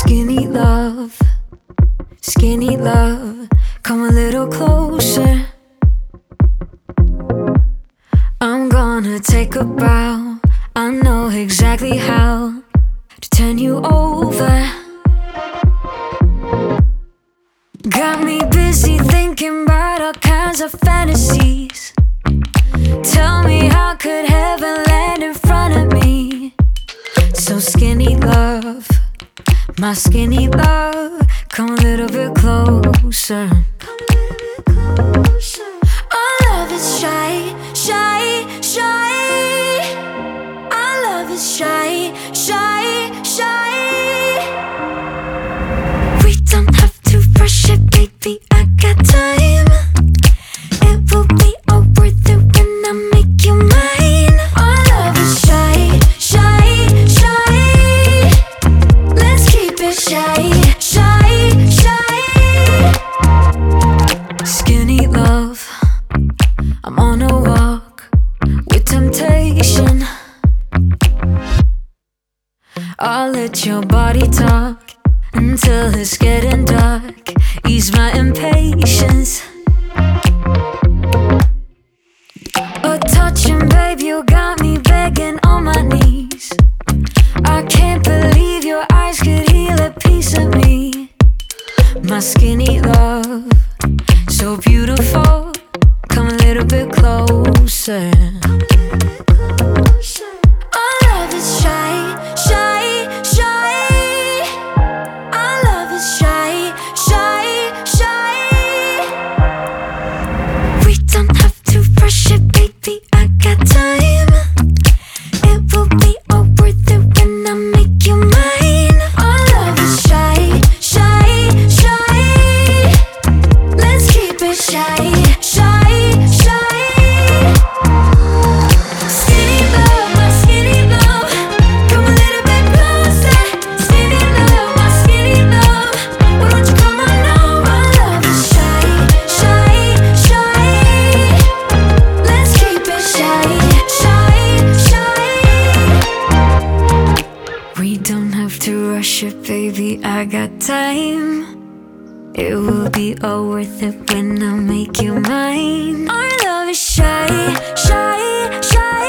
Skinny love, skinny love, come a little closer. I'm gonna take a bow. I know exactly how to turn you over. Got me busy thinking about all kinds of fantasies. Tell me, how could heaven land in front of me? So skinny love, my skinny love, come a little bit closer. Our love is shy, shy, shy. Our love is shy, shy, shy. We don't have to rush it, baby, I got time. It will be all worth it when I make you mine. Our love is shy, shy, shy. Let's keep it shy, shy, shy. Skinny love, I'm on a walk with temptation. I'll let your body talk until it's getting dark. Ease my impatience. A touching, babe, you got me begging on my knees. I can't believe your eyes could heal a piece of me. My skinny love, so beautiful, come a little bit closer. Our love is shy, shy, shy. Our love is shy, shy, shy. We don't have to rush it, baby, I got time. It will be all worth it when I make you mine. Our love is shy, shy, shy. Let's keep it shy, shy, shy. Skinny love, my skinny love, come a little bit closer. Skinny love, my skinny love, why don't you come on now? Our love is shy, shy, shy. Let's keep it shy, shy, shy. We don't have to rush it, baby, I got time. It will be all worth it when I make you mine. Our love is shy, shy, shy.